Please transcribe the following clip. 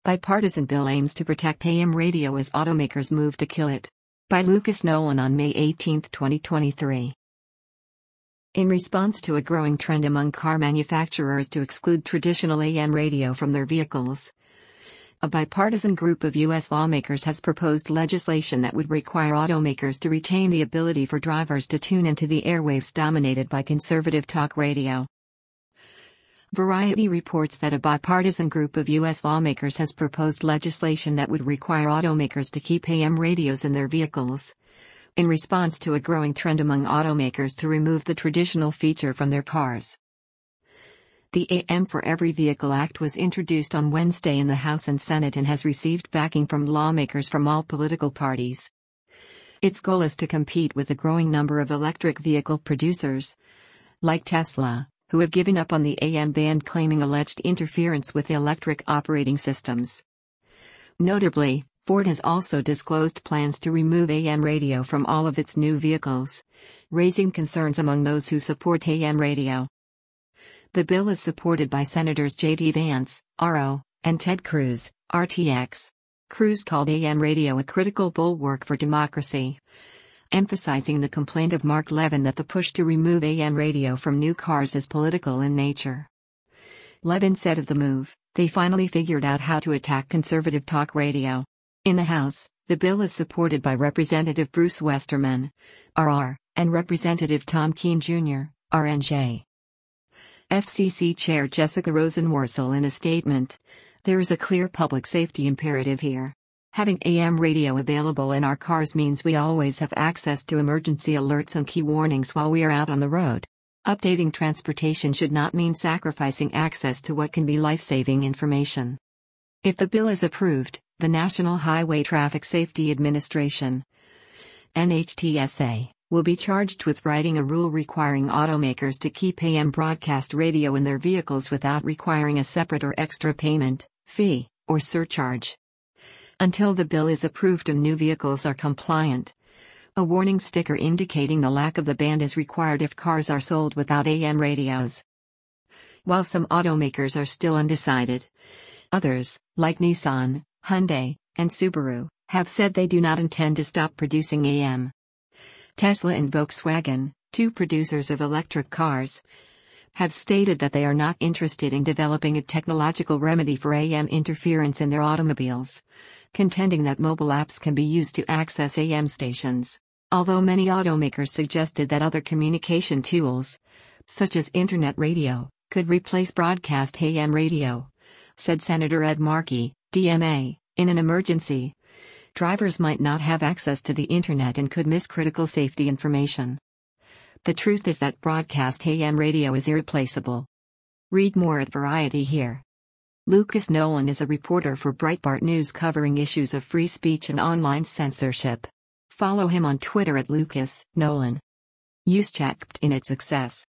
Bipartisan bill aims to protect AM radio as automakers move to kill it. By Lucas Nolan on May 18, 2023. In response to a growing trend among car manufacturers to exclude traditional AM radio from their vehicles, a bipartisan group of U.S. lawmakers has proposed legislation that would require automakers to retain the ability for drivers to tune into the airwaves dominated by conservative talk radio. Variety reports that a bipartisan group of U.S. lawmakers has proposed legislation that would require automakers to keep AM radios in their vehicles, in response to a growing trend among automakers to remove the traditional feature from their cars. The AM for Every Vehicle Act was introduced on Wednesday in the House and Senate and has received backing from lawmakers from all political parties. Its goal is to compete with the growing number of electric vehicle producers, like Tesla, who have given up on the AM ban, claiming alleged interference with electric operating systems. Notably, Ford has also disclosed plans to remove AM radio from all of its new vehicles, raising concerns among those who support AM radio. The bill is supported by Senators J.D. Vance, RO, and Ted Cruz, RTX. Cruz called AM radio a critical bulwark for democracy, emphasizing the complaint of Mark Levin that the push to remove AM radio from new cars is political in nature. Levin said of the move, "They finally figured out how to attack conservative talk radio." In the House, the bill is supported by Representative Bruce Westerman, RR, and Representative Tom Keene Jr., RNJ. FCC Chair Jessica Rosenworcel in a statement, "There is a clear public safety imperative here. Having AM radio available in our cars means we always have access to emergency alerts and key warnings while we are out on the road. Updating transportation should not mean sacrificing access to what can be life-saving information." If the bill is approved, the National Highway Traffic Safety Administration, NHTSA, will be charged with writing a rule requiring automakers to keep AM broadcast radio in their vehicles without requiring a separate or extra payment, fee, or surcharge. Until the bill is approved and new vehicles are compliant, a warning sticker indicating the lack of the ban is required if cars are sold without AM radios. While some automakers are still undecided, others, like Nissan, Hyundai, and Subaru, have said they do not intend to stop producing AM. Tesla and Volkswagen, two producers of electric cars, have stated that they are not interested in developing a technological remedy for AM interference in their automobiles, contending that mobile apps can be used to access AM stations. Although many automakers suggested that other communication tools, such as Internet radio, could replace broadcast AM radio, said Senator Ed Markey, DMA, in an emergency, drivers might not have access to the Internet and could miss critical safety information. The truth is that broadcast AM radio is irreplaceable. Read more at Variety here. Lucas Nolan is a reporter for Breitbart News covering issues of free speech and online censorship. Follow him on Twitter at Lucas Nolan. Juszczyk in its success.